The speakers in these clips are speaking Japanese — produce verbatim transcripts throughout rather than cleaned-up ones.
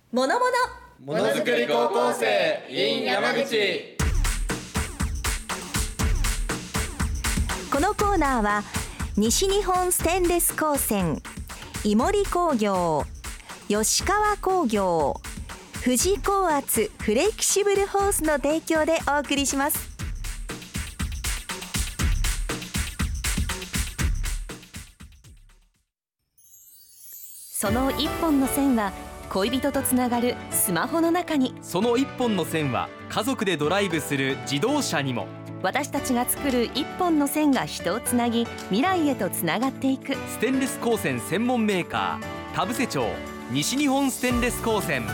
ものものものづくり高校生 in 山口。 このコーナーは西日本ステンレス高専、井森工業、吉川工業、富士高圧フレキシブルホースの提供でお送りします。その一本の線は恋人とつながるスマホの中に、 その一本の線は家族でドライブする自動車にも。 私たちが作る一本の線が人をつなぎ、未来へとつながっていく。 ステンレス高専専門メーカー、田布施町西日本ステンレス高専。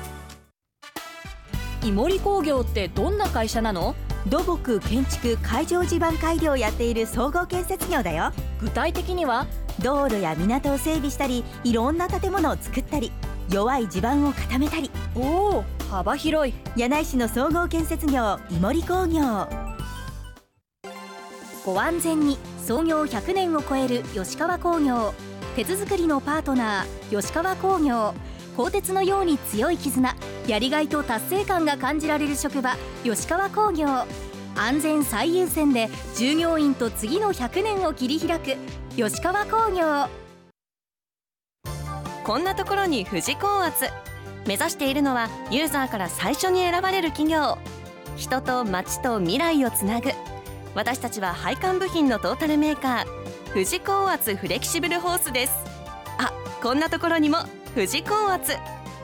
井森工業ってどんな会社なの？ 土木、建築、海上地盤改良をやっている総合建設業だよ。 具体的には？ 道路や港を整備したり、いろんな建物を作ったり、弱い地盤を固めたり。 おお、幅広い。 柳井市の総合建設業、井森工業。 ご安全に。創業ひゃくねんを超える吉川工業。鉄作りのパートナー、吉川工業。鋼鉄のように強い絆、やりがいと達成感が感じられる職場、吉川工業。安全最優先で従業員と次のひゃくねんを切り開く吉川工業。 こんなところに富士高圧。目指しているのはユーザーから最初に選ばれる企業。人と街と未来をつなぐ。私たちは配管部品のトータルメーカー、富士高圧フレキシブルホースです。あ、こんなところにも富士高圧。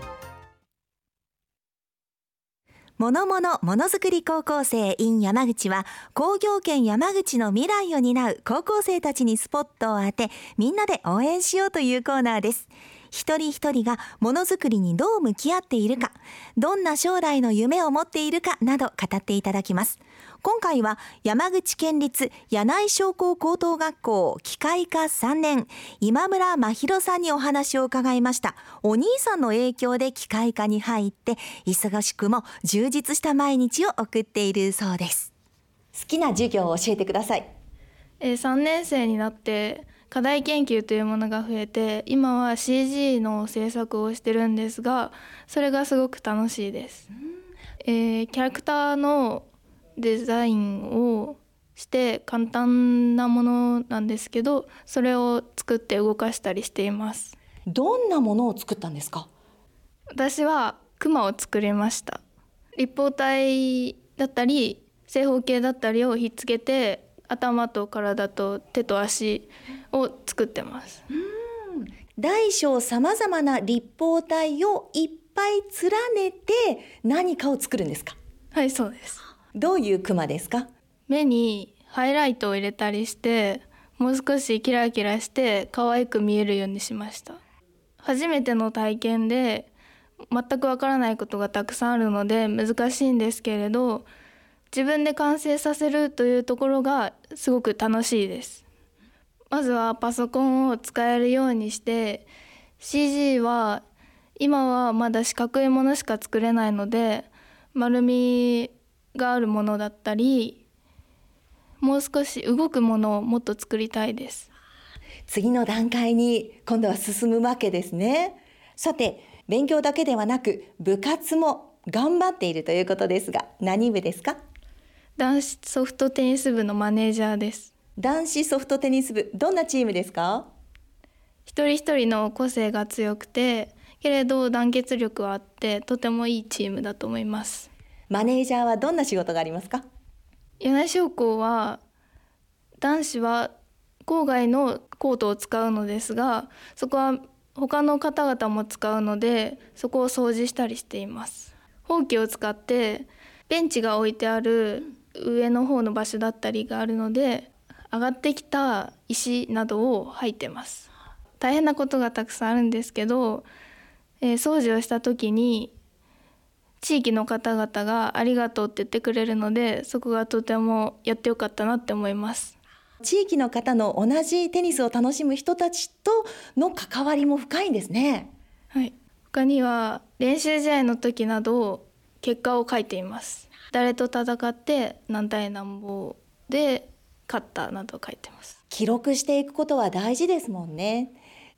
ものものものづくり高校生 in 山口は、工業圏山口の未来を担う高校生たちにスポットを当て、みんなで応援しようというコーナーです。一人一人がものづくりにどう向き合っているか、どんな将来の夢を持っているかなど語っていただきます。今回は山口県立柳井商工高等学校機械科さんねん、今村真弘さんにお話を伺いました。お兄さんの影響で機械科に入って、忙しくも充実した毎日を送っているそうです。好きな授業を教えてください。 えー、さんねん生になって課題研究というものが増えて、今は シージー の制作をしてるんですが、それがすごく楽しいです。えー、キャラクターのデザインをして簡単なものなんですけど、それを作って動かしたりしています。 どんなものを作ったんですか？ 私はクマを作りました。立方体だったり正方形だったりをひっつけて、頭と体と手と足を作ってます。 うん、大小さまざまな立方体をいっぱい連ねて何かを作るんですか？ はい、そうです。 どういうクマですか？ 目にハイライトを入れたりして、もう少しキラキラして可愛く見えるようにしました。初めての体験で全くわからないことがたくさんあるので難しいんですけれど、自分で完成させるというところがすごく楽しいです。まずはパソコンを使えるようにして、 シージー は今はまだ四角いものしか作れないので、丸みがあるものだったり、もう少し動くものをもっと作りたいです。 次の段階に今度は進むわけですね。さて、勉強だけではなく部活も頑張っているということですが、何部ですか？ 男子ソフトテニス部のマネージャーです。 男子ソフトテニス部、どんなチームですか？ 一人一人の個性が強くて、けれど団結力はあって、とてもいいチームだと思います。 マネージャーはどんな仕事がありますか？ 柳井商工は男子は校外のコートを使うのですが、そこは他の方々も使うので、そこを掃除したりしています。ほうきを使ってベンチが置いてある上の方の場所だったりがあるので、上がってきた石などを掃いてます。大変なことがたくさんあるんですけど、えー、掃除をした時に地域の方々がありがとうって言ってくれるので、そこがとてもやってよかったなって思います。 地域の方の同じテニスを楽しむ人たちとの関わりも深いんですね。 はい、他には練習試合の時など結果を書いています。誰と戦って何対何本で勝ったなど書いてます。 記録していくことは大事ですもんね。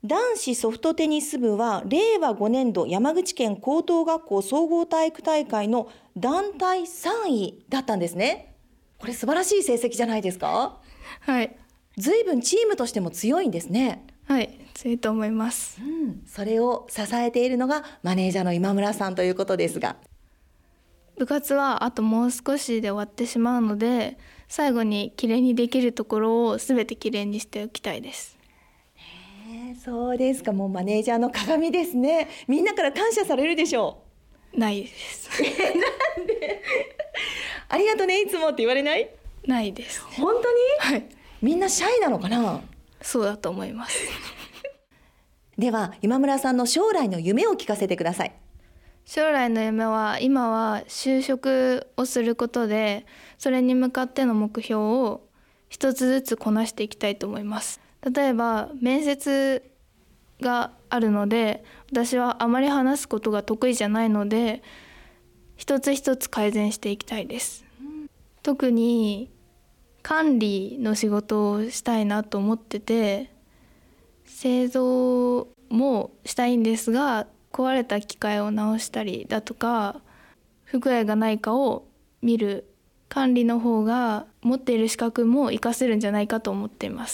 男子ソフトテニス部はれいわごねんど山口県高等学校総合体育大会の団体さんいだったんですね。これ素晴らしい成績じゃないですか？ はい。 ずいぶんチームとしても強いんですね。 はい、強いと思います、 うん、それを支えているのがマネージャーの今村さんということですが、 部活はあともう少しで終わってしまうので、最後にきれいにできるところをすべてきれいにしておきたいです。 へー、そうですか。もうマネージャーの鏡ですね。みんなから感謝されるでしょう？ないですなんでありがとうねいつもって言われない？ ないです。 本当に？はい。みんなシャイなのかな？ そうだと思いますでは今村さんの将来の夢を聞かせてください。 将来の夢は、今は就職をすることで、それに向かっての目標を一つずつこなしていきたいと思います。例えば面接があるので、私はあまり話すことが得意じゃないので、一つ一つ改善していきたいです、うん、特に管理の仕事をしたいなと思ってて、製造もしたいんですが、壊れた機械を直したりだとか、不具合がないかを見る管理の方が持っている資格も活かせるんじゃないかと思っています。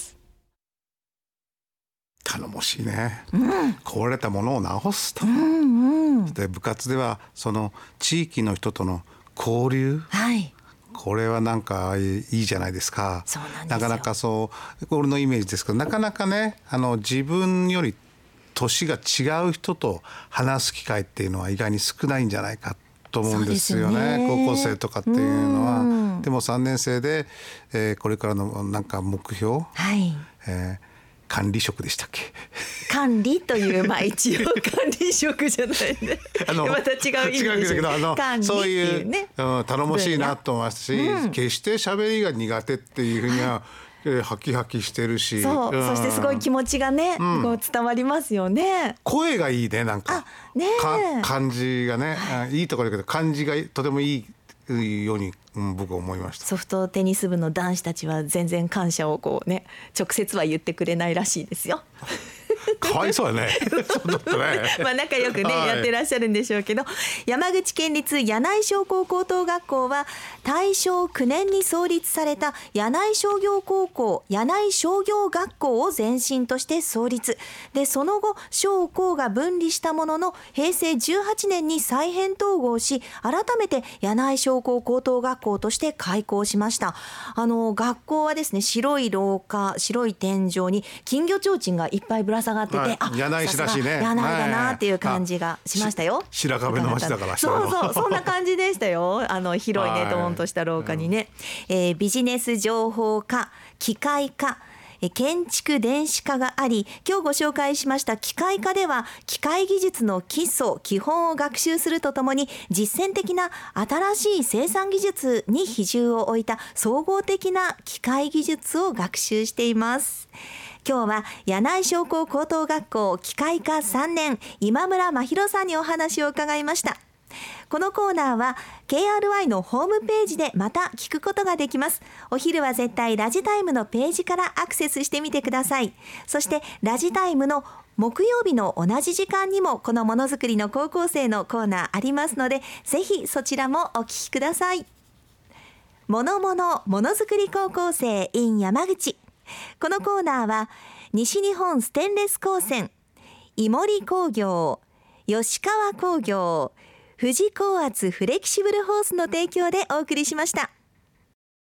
頼もしいね、うん、壊れたものを直すと、 うんうん、 で部活ではその地域の人との交流、 はい、 これはなんかいいじゃないですか。 そうなんですよ。 なかなかそう俺のイメージですけど、なかなかね、あの自分より年が違う人と話す機会っていうのは意外に少ないんじゃないかと思うんですよ ね, ね高校生とかっていうのは。うんでもさんねん生で、えー、これからのなんか目標、 はいえー、管理職でしたっけ？ 管理という、まあ一応管理職じゃないねあのまた違う意味でしょ。 あの管理っていうね、 そういう、うん、頼もしいなと思いますし、うん、決して喋りが苦手っていうふうには、はいハキハキしてるし、 そう、うん、そしてすごい気持ちがね、うん、こう伝わりますよね。 声がいいね、なんか、 ねか感じがね、はい、いいところだけど感じがとてもいいように、うん、僕は思いました。 ソフトテニス部の男子たちは全然感謝をこうね直接は言ってくれないらしいですよかわいそうだねそうだったねまあ仲良くね、はい、やってらっしゃるんでしょうけど、山口県立柳井商工高等学校は大正きゅうねんに創立された柳井商業高校柳井商業学校を前身として創立で、その後商工が分離したもののへいせいじゅうはちねんに再編統合し、改めて柳井商工高等学校として開校しました。あの学校はですね、白い廊下白い天井に金魚提灯がいっぱいぶら下がってて、はい、あ柳井市らしいね、 柳井だなっていう感じがしましたよ。 白壁の街だからそうそうそんな感じでしたよ。あの広いねドーンとした廊下にね、うんえー、ビジネス情報科機械科建築電子科があり、今日ご紹介しました機械科では機械技術の基礎基本を学習するとともに、実践的な新しい生産技術に比重を置いた総合的な機械技術を学習しています。今日は柳井商工高等学校機械科さんねん今村真弘さんにお話を伺いました。このコーナーは ケーアールワイ のホームページでまた聞くことができます。お昼は絶対ラジタイムのページからアクセスしてみてください。そしてラジタイムの木曜日の同じ時間にもこのものづくりの高校生のコーナーありますので、ぜひそちらもお聞きください。ものものものづくり高校生 in 山口。このコーナーは西日本ステンレス高専、井森工業、吉川工業、富士高圧フレキシブルホースの提供でお送りしました。